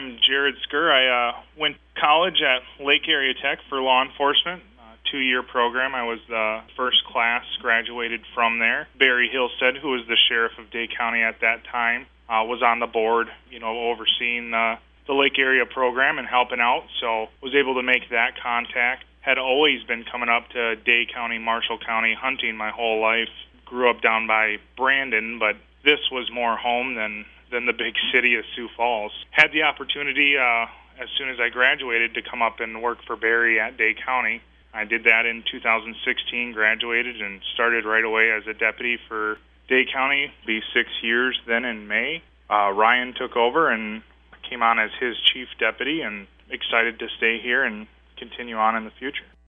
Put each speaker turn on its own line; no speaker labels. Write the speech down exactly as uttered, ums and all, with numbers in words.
I'm Jared Skur. I uh, went to college at Lake Area Tech for law enforcement, a two-year program. I was the first class, graduated from there. Barry Hillstead, who was the sheriff of Day County at that time, uh, was on the board, you know, overseeing the, the Lake Area program and helping out, so was able to make that contact. Had always been coming up to Day County, Marshall County, hunting my whole life. Grew up down by Brandon, but this was more home than than the big city of Sioux Falls. Had the opportunity uh, as soon as I graduated to come up and work for Barry at Day County. I did that in two thousand sixteen, graduated, and started right away as a deputy for Day County. Be six years then in May. Uh, Ryan took over and came on as his chief deputy, and excited to stay here and continue on in the future.